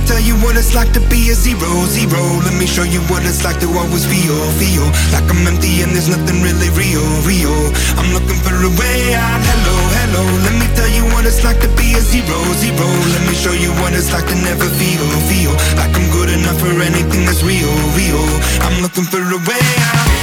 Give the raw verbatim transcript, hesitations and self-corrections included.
tell you what it's like to be a zero, zero. Let me show you what it's like to always feel, feel like I'm empty and there's nothing really real, real. I'm looking for a way out. Hello, hello. Let me tell you what it's like to be a zero, zero. Let me show you what it's like to never feel, feel like I'm good enough for anything that's real, real. I'm looking for a way out.